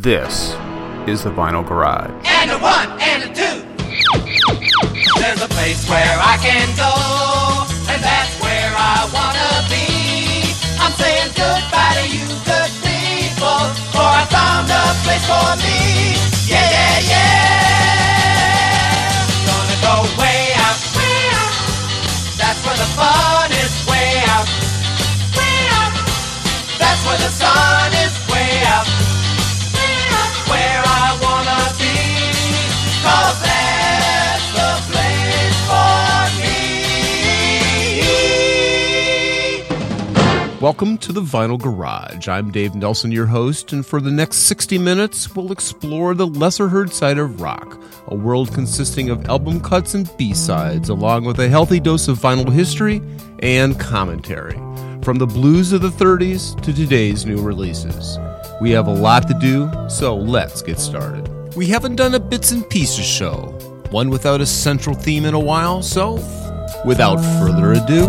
This is the Vinyl Garage. And a one and a two. There's a place where I can go, and that's where I wanna be. I'm saying goodbye to you good people, for I found a place for me. Yeah, yeah, yeah. Gonna go way out, way out. That's where the fun is, way out, way out. That's where the sun is, way out, way out. Where I wanna be, 'cause that's the place for me. Welcome to the Vinyl Garage. I'm Dave Nelson, your host, and for the next 60 minutes, we'll explore the lesser-heard side of rock, a world consisting of album cuts and B-sides, along with a healthy dose of vinyl history and commentary, from the blues of the 30s to today's new releases. We have a lot to do, so let's get started. We haven't done a bits and pieces show, one without a central theme in a while, so without further ado,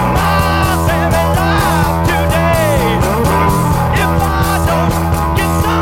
If I don't get some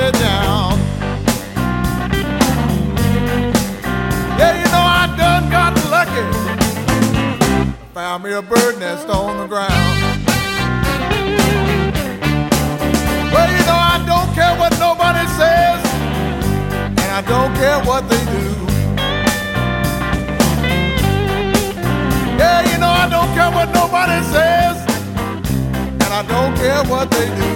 everybody down. Yeah, you know I done got lucky. Found me a bird nest on the ground. Well, you know I don't care what nobody says, and I don't care what they do. Yeah, you know I don't care what nobody says, and I don't care what they do.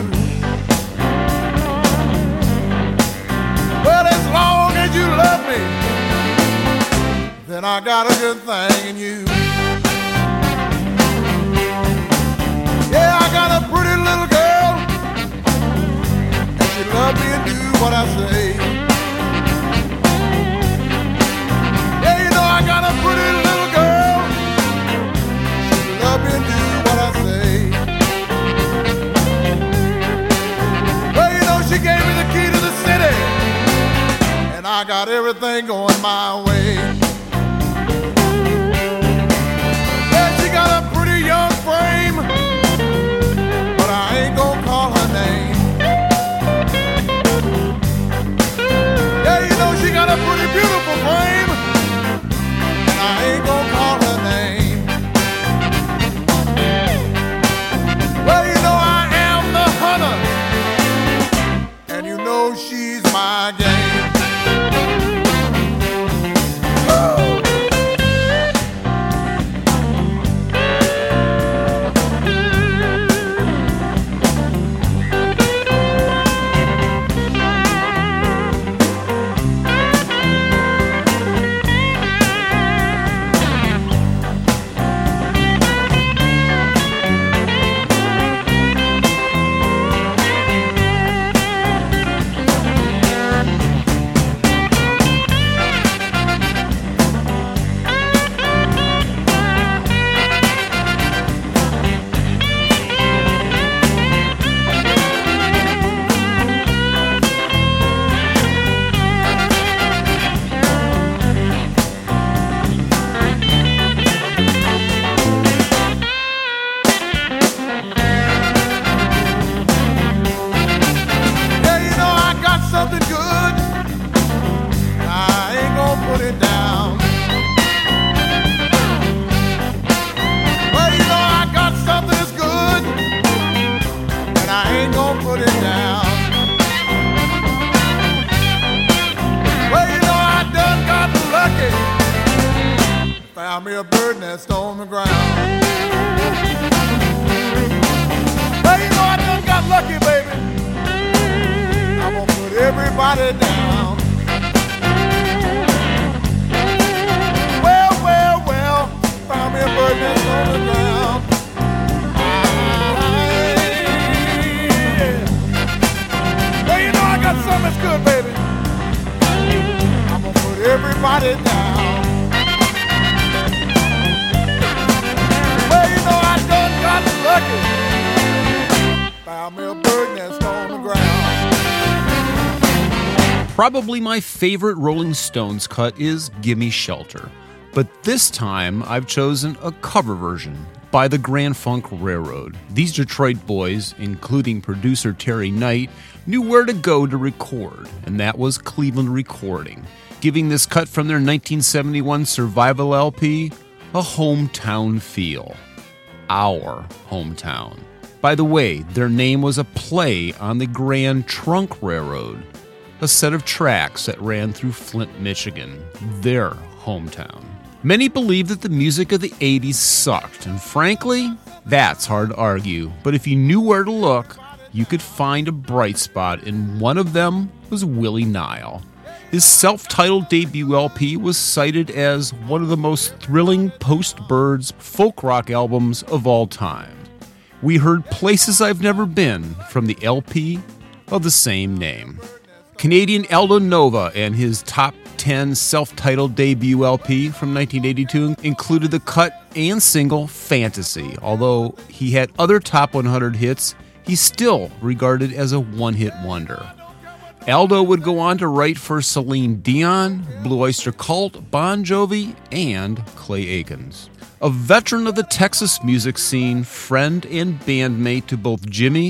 Well, as long as you love me, then I got a good thing in you. Yeah, I got a pretty little girl, and she loves me and do what I say. Yeah, you know I got a pretty little girl, she loves me and do what I say. Well, you know she gave me the key to the city, and I got everything going my way. Yeah, she got a pretty young frame, but I ain't gonna call her name. Yeah, you know she got a pretty beautiful frame, and I ain't gonna call her name. Well, you know I am the hunter, and you know she's my game. Found me a bird nest on the ground. Well, you know I done got lucky, baby. I'm gonna put everybody down. Well, found me a bird nest on the ground. Well, you know I got something that's good, baby. I'm gonna put everybody down. Lucky. Found me a bird nest on the ground. Probably my favorite Rolling Stones cut is Gimme Shelter, but this time I've chosen a cover version by the Grand Funk Railroad. These Detroit boys, including producer Terry Knight, knew where to go to record, and that was Cleveland Recording, giving this cut from their 1971 Survival LP a hometown feel. Our hometown. By the way, their name was a play on the Grand Trunk Railroad, a set of tracks that ran through Flint, Michigan, their hometown. Many believe that the music of the 80s sucked, and frankly, that's hard to argue. But if you knew where to look, you could find a bright spot, and one of them was Willie Nile. His self-titled debut LP was cited as one of the most thrilling post-Byrds folk rock albums of all time. We heard Places I've Never Been from the LP of the same name. Canadian Aldo Nova and his top 10 self-titled debut LP from 1982 included the cut and single Fantasy. Although he had other top 100 hits, he's still regarded as a one-hit wonder. Aldo would go on to write for Celine Dion, Blue Oyster Cult, Bon Jovi, and Clay Aikens. A veteran of the Texas music scene, friend and bandmate to both Jimmy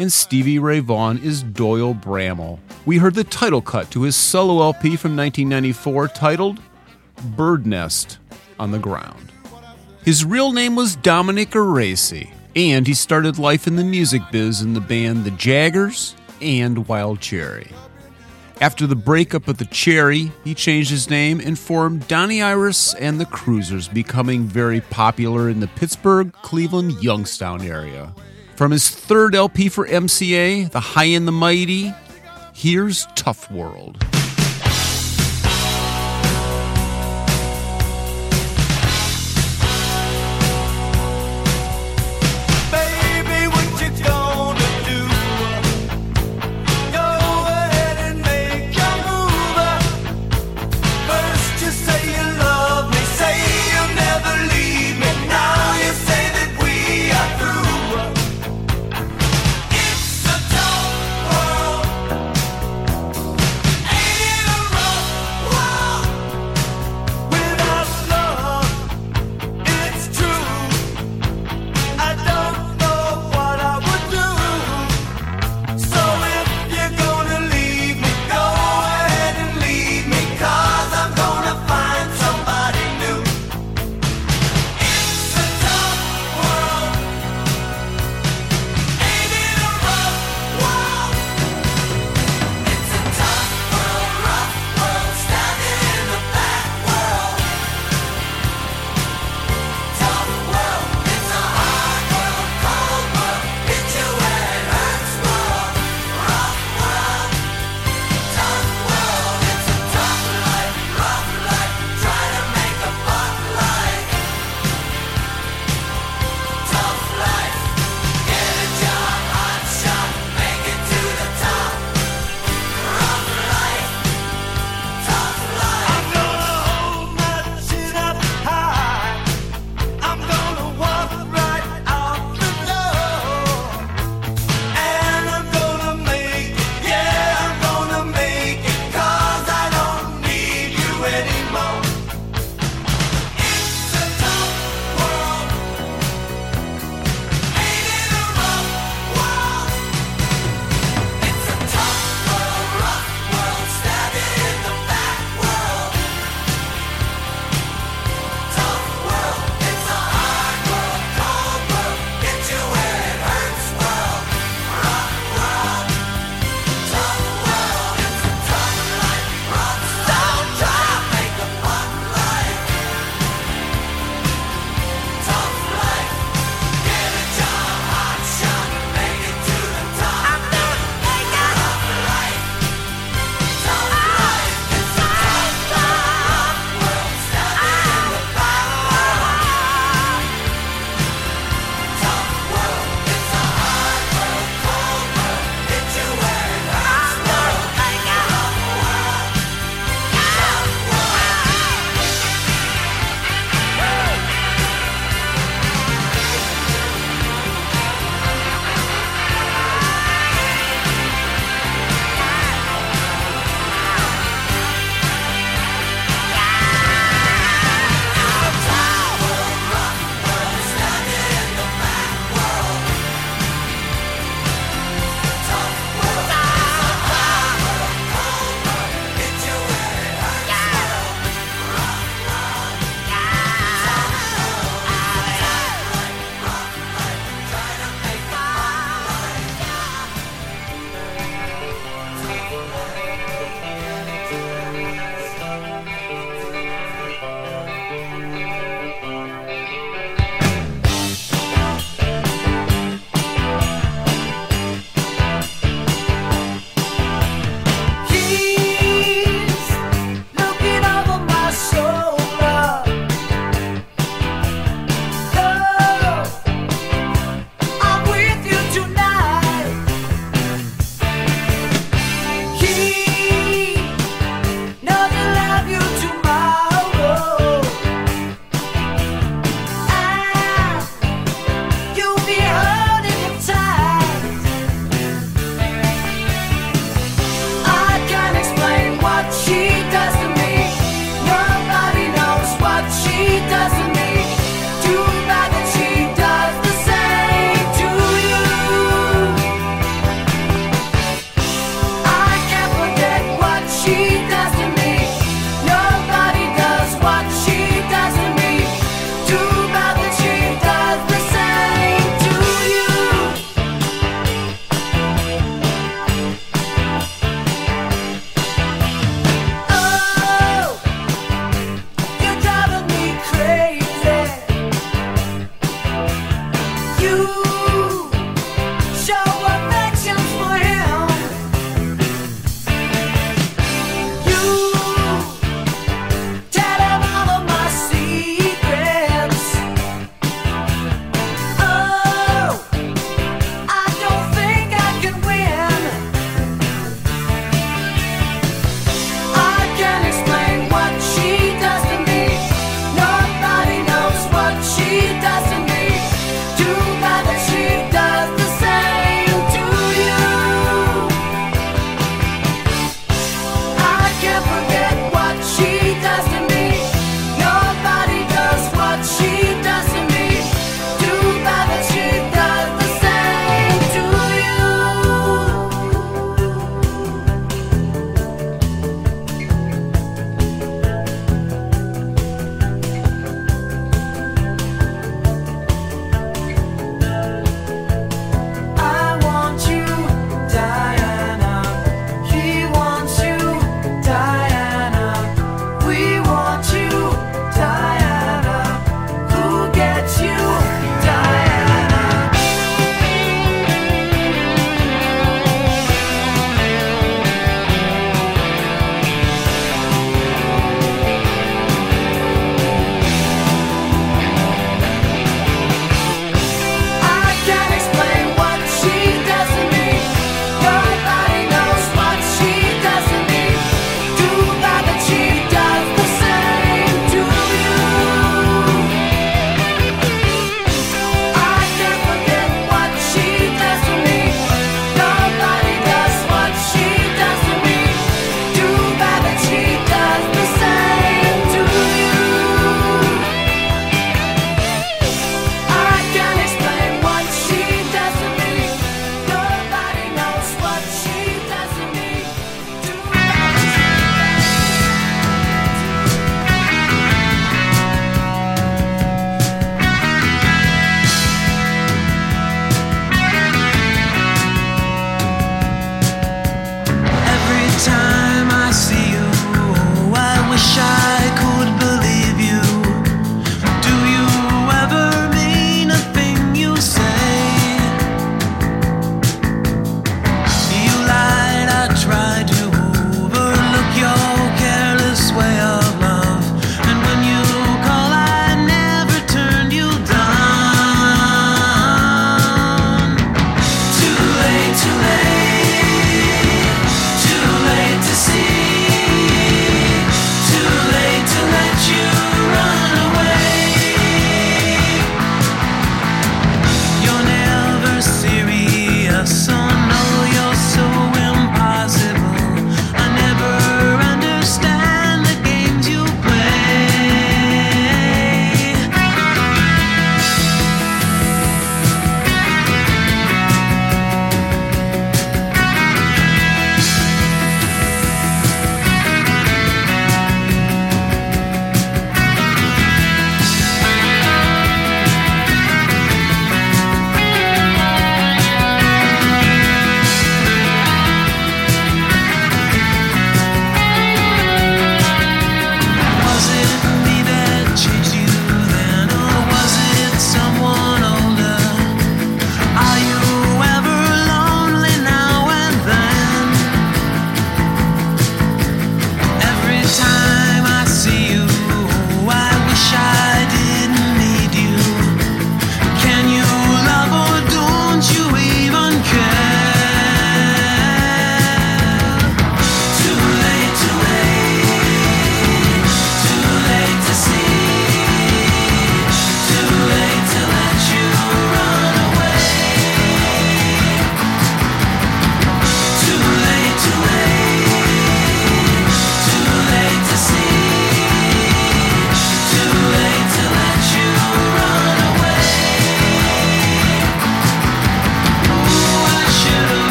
and Stevie Ray Vaughan is Doyle Bramall. We heard the title cut to his solo LP from 1994 titled Bird Nest on the Ground. His real name was Dominic Aracey, and he started life in the music biz in the band The Jaggers and Wild Cherry. After the breakup of The Cherry, he changed his name and formed Donnie Iris and the Cruisers, becoming very popular in the Pittsburgh, Cleveland, Youngstown area. From his third LP for MCA, The High and the Mighty, here's Tough World. It's a tough world.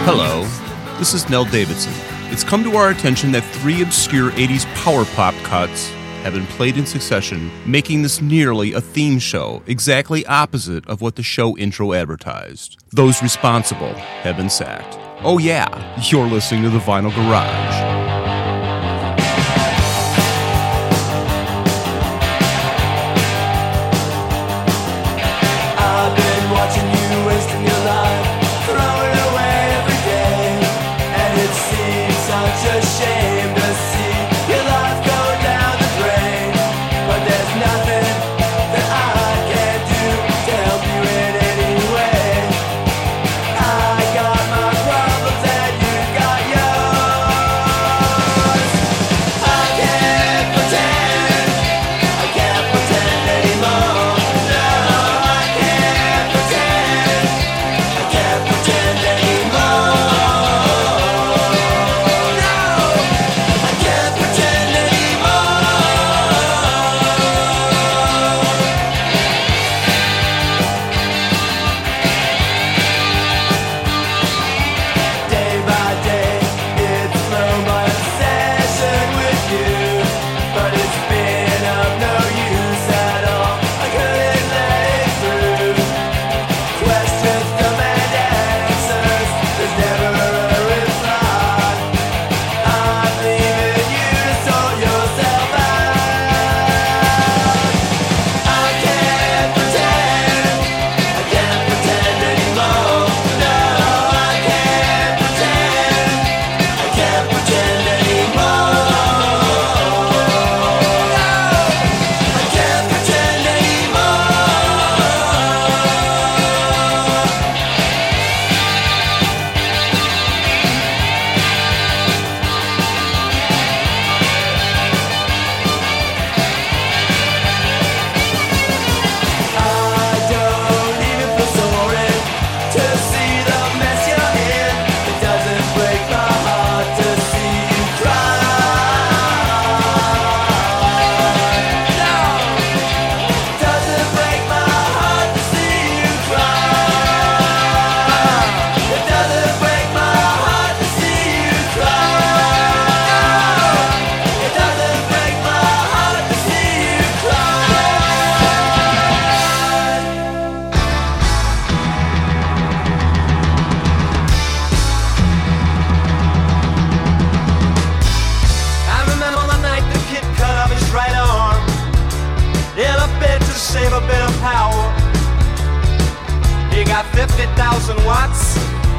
Hello, this is Nell Davidson. It's come to our attention that 3 obscure 80s power pop cuts have been played in succession, making this nearly a theme show, exactly opposite of what the show intro advertised. Those responsible have been sacked. Oh yeah, you're listening to the Vinyl Garage. got 50,000 watts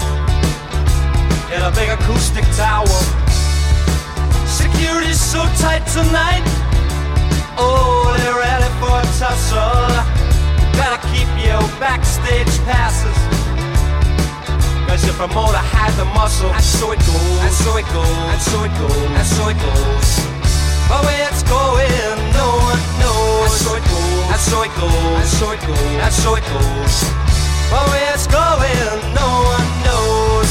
in a big acoustic tower. Security's so tight tonight, oh, they're ready for a tussle. Gotta keep your backstage passes, cause your promoter had the muscle. And so it goes, and so it goes, and so it goes, and so it goes. But where it's going, no one knows. And so it goes, and so it goes, and so it goes, and so it goes. But where it's going, no one knows.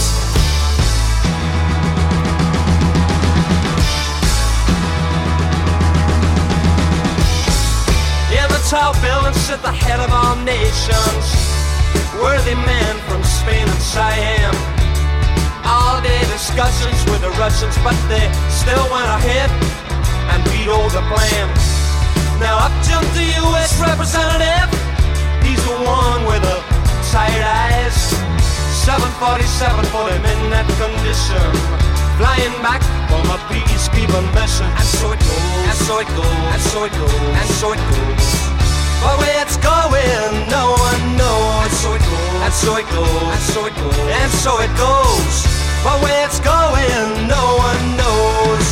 In the tall buildings sit the head of all nations, worthy men from Spain and Siam. All day discussions with the Russians, but they still went ahead and vetoed the plan. Now up jumped the U.S. representative, he's the one with the tight eyes. 747 for him in that condition, flying back from a peacekeeping mission. And so it goes, and so it goes, and so it goes, and so it goes. But where it's going, no one knows. And so it goes, and so it goes, and so it goes, and so it goes. But where it's going, no one knows.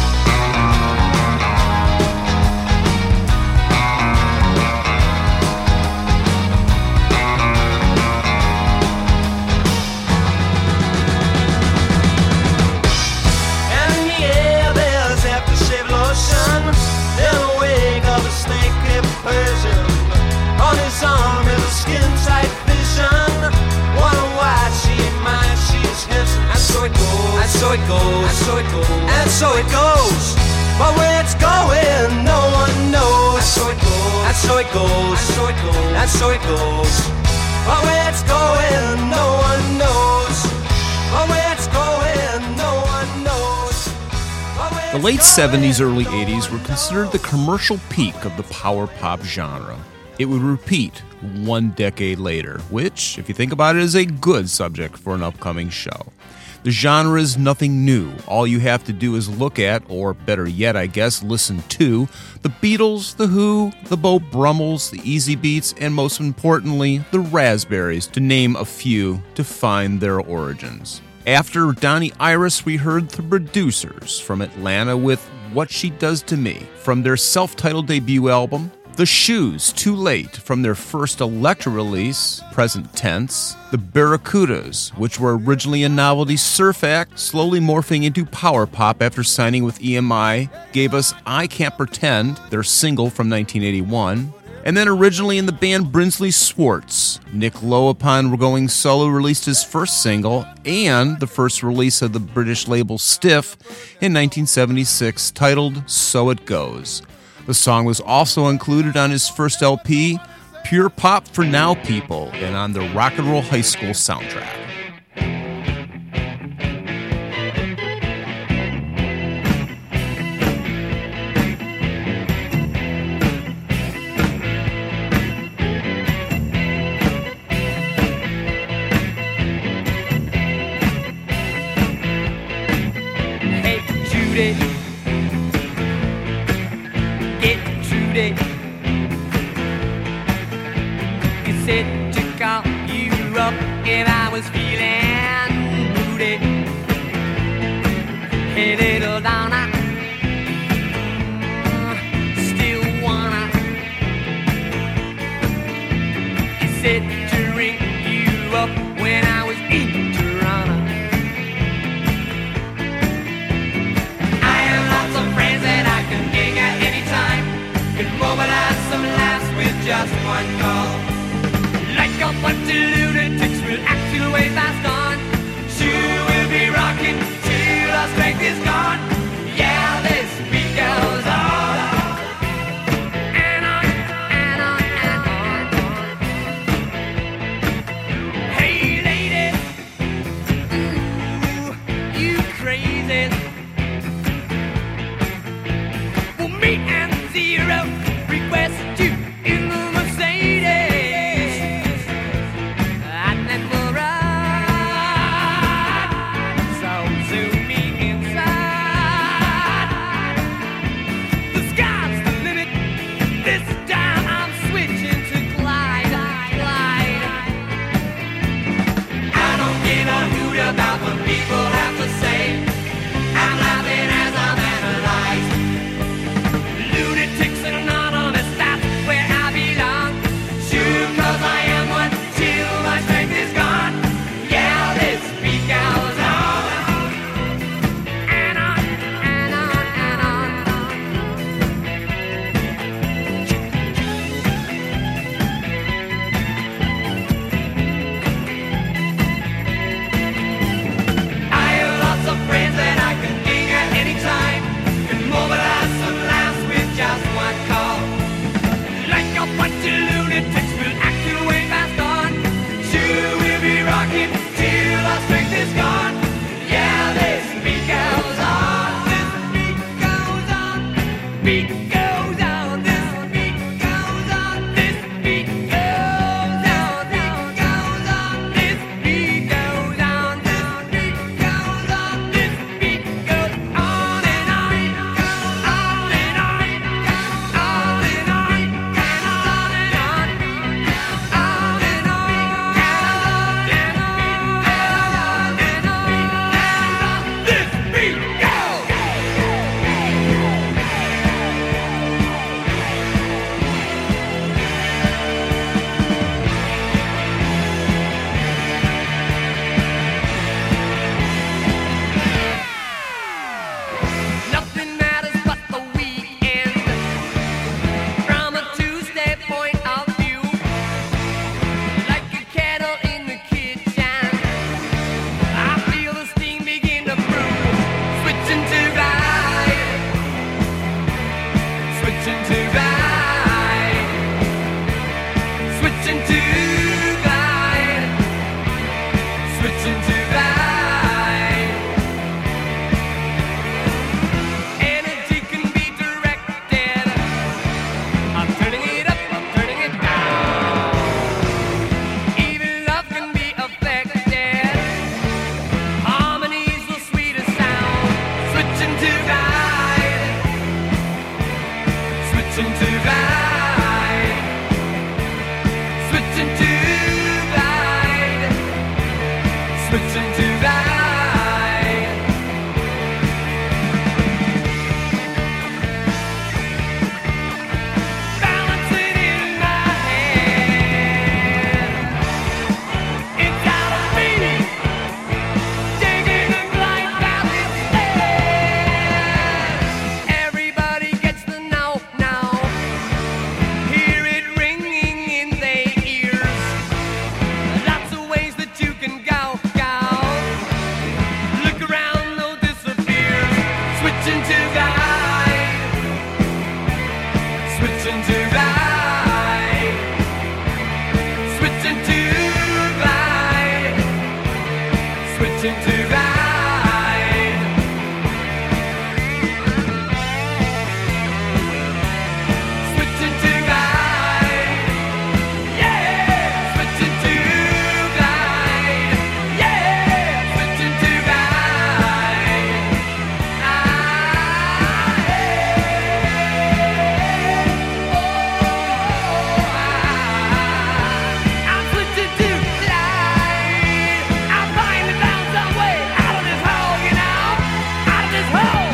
In the wake of a snake-hipped Persian, on his arm is a skin-tight vision. Wanna watch, she ain't mine, she's his. And so it goes, and so it goes, and so it goes, and so it goes. But where it's going, no one knows. And so it goes, and so it goes, and so it goes, and so it goes. But where it's going, no one knows. But where The late 70s, early 80s were considered the commercial peak of the power pop genre. It would repeat 1 decade later, which, if you think about it, is a good subject for an upcoming show. The genre is nothing new. All you have to do is look at, or better yet, I guess, listen to, the Beatles, The Who, the Beau Brummels, the Easy Beats, and most importantly, the Raspberries, to name a few, to find their origins. After Donnie Iris, we heard the Producers from Atlanta with What She Does to Me from their self-titled debut album. The Shoes, Too Late, from their first Elektra release, present tense. The Barracudas, which were originally a novelty surf act, slowly morphing into power pop after signing with EMI, gave us I Can't Pretend, their single from 1981. And then originally in the band Brinsley Schwartz, Nick Lowe, upon going solo, released his first single and the first release of the British label Stiff in 1976, titled So It Goes. The song was also included on his first LP, Pure Pop for Now People, and on the Rock and Roll High School soundtrack. Hey, Judy. You said to call you up if I was feeling moody. Hey, little Donna, still wanna. You said to ring you up when I was in Toronto. I have lots of friends that I can gig at any time. Can mobilize some laughs with just one call. Like a bunch of lunatics, we'll act till way fast on. Sure, we'll be rocking till our strength is gone. Yeah, this beat goes on. And on, and on, and on. Hey, lady, ooh, you crazy. Well, me and Zero request you in the Mercedes. I never ride, so zoom me inside. The sky's the limit. This time I'm switching to glide. I don't give a hoot about what people have to say. I'm laughing as I'm analyzed. Lunatics and anonymous, that's where I belong. Sure, 'cause I am one till my strength is gone. Yeah, this beat goes on. And on, and on, and on. I have lots of friends that I can gig at any time. Can mobilize some laughs with just one call. Like a bunch of lunatics, we'll act till way fast on. Sure, we'll be rocking till our strength is gone. Yeah, this beat goes on. This beat goes on. Beat goes on. This beat goes on. This beat goes on. Beat goes on. This beat goes on. This beat goes on. This beat goes on and on. On and on. On and on. And on and on. On and on. And on and on. This beat goes. Nothing matters but the weekend. From a Tuesday point of view, like a kettle in the kitchen, I feel the steam begin to brew. Switching to glide, switching to glide, switching to glide, switching to glide. switching to ride. Switching to ride. Yeah, switching to glide. Yeah, switching to ride. I'm switching to glide. I'm finally found some way out of this hole, you know, out of this hole.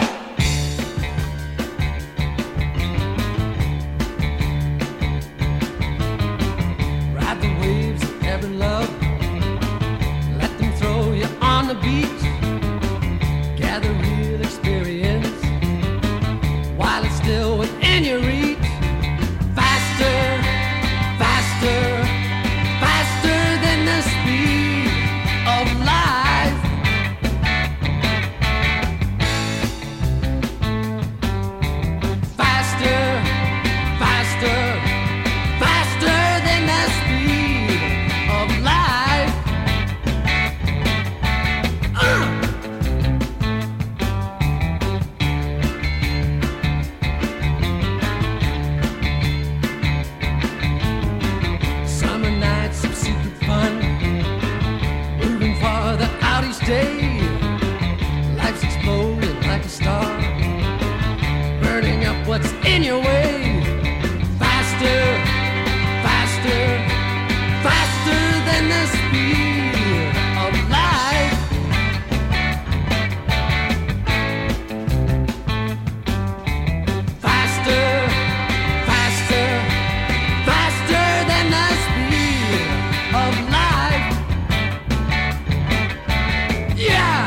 Ride the waves of every love. Let them throw you on the beach. Gather real experience while it's still within your reach. Faster, faster, faster than the speed of light. Faster, faster, faster than the speed of light. Summer nights, some secret fun. Moving farther out each day. Life's exploding like a star. Burning up what's in your way. Faster, faster, faster than the speed of light. Faster, faster, faster than the speed of light. Yeah.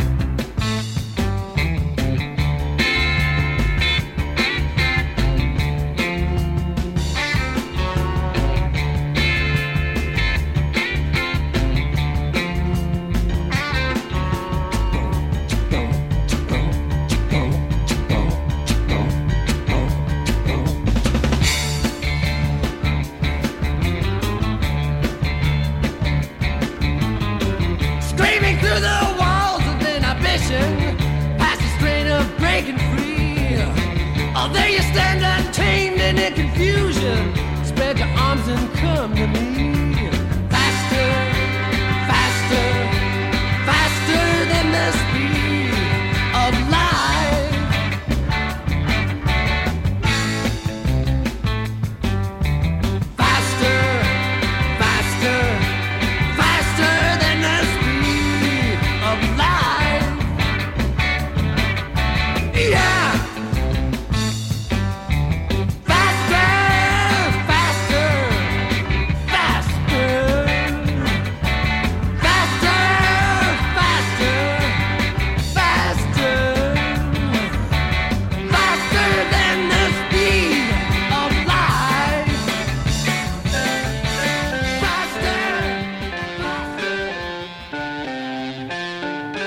Screaming through the walls of inhibition, past the strain of breaking free. Oh, there you stand untamed and in confusion. Spread your arms and come to me. Faster, faster, faster than the speed of light. Faster, faster, faster than the speed of light. Yeah. Faster, faster, faster, faster, faster, faster, faster than the speed of light. Faster, faster.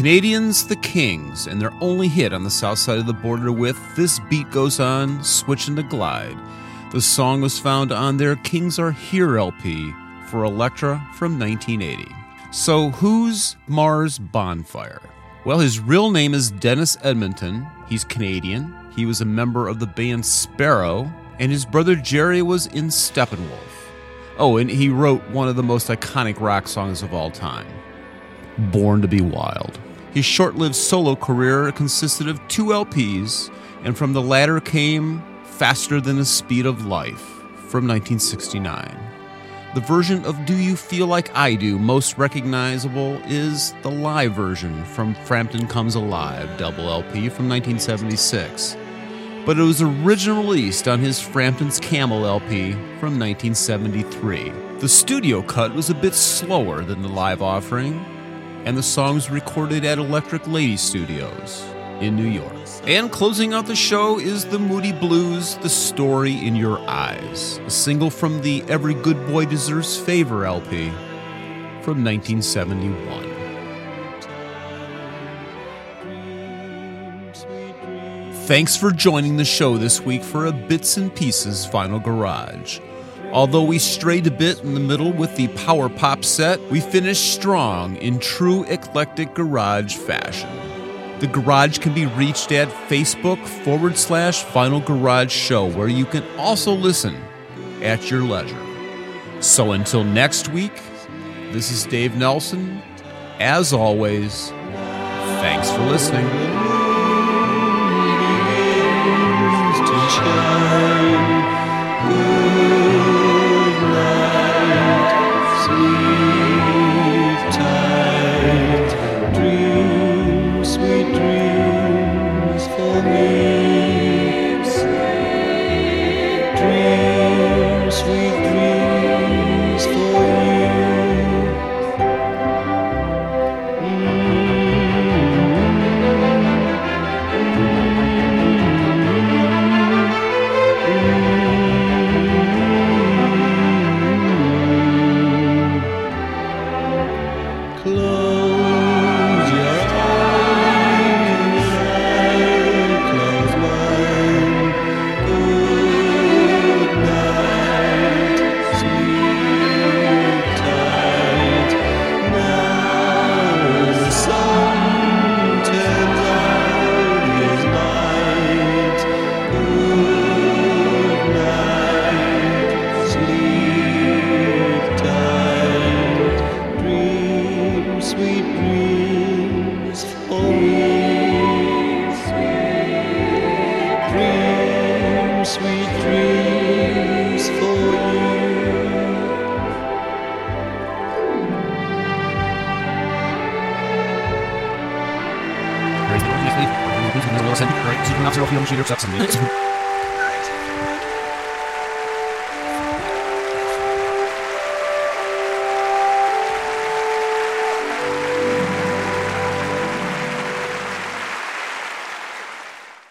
Canadians, the Kings, and their only hit on the south side of the border with This Beat Goes On, Switchin' to Glide. The song was found on their Kings Are Here LP for Elektra from 1980. So who's Mars Bonfire? Well, his real name is Dennis Edmonton. He's Canadian. He was a member of the band Sparrow, and his brother Jerry was in Steppenwolf. Oh, and he wrote one of the most iconic rock songs of all time, Born to Be Wild. His short-lived solo career consisted of 2 LPs, and from the latter came Faster Than the Speed of Life from 1969. The version of Do You Feel Like I Do most recognizable is the live version from Frampton Comes Alive double LP from 1976. But it was originally released on his Frampton's Camel LP from 1973. The studio cut was a bit slower than the live offering, and the song was recorded at Electric Lady Studios in New York. And closing out the show is the Moody Blues, The Story in Your Eyes, a single from the Every Good Boy Deserves Favor LP from 1971. Thanks for joining the show this week for a Bits and Pieces Vinyl Garage. Although we strayed a bit in the middle with the power pop set, we finished strong in true eclectic garage fashion. The garage can be reached at Facebook/Vinyl Garage Show, where you can also listen at your leisure. So until next week, this is Dave Nelson. As always, thanks for listening. Right,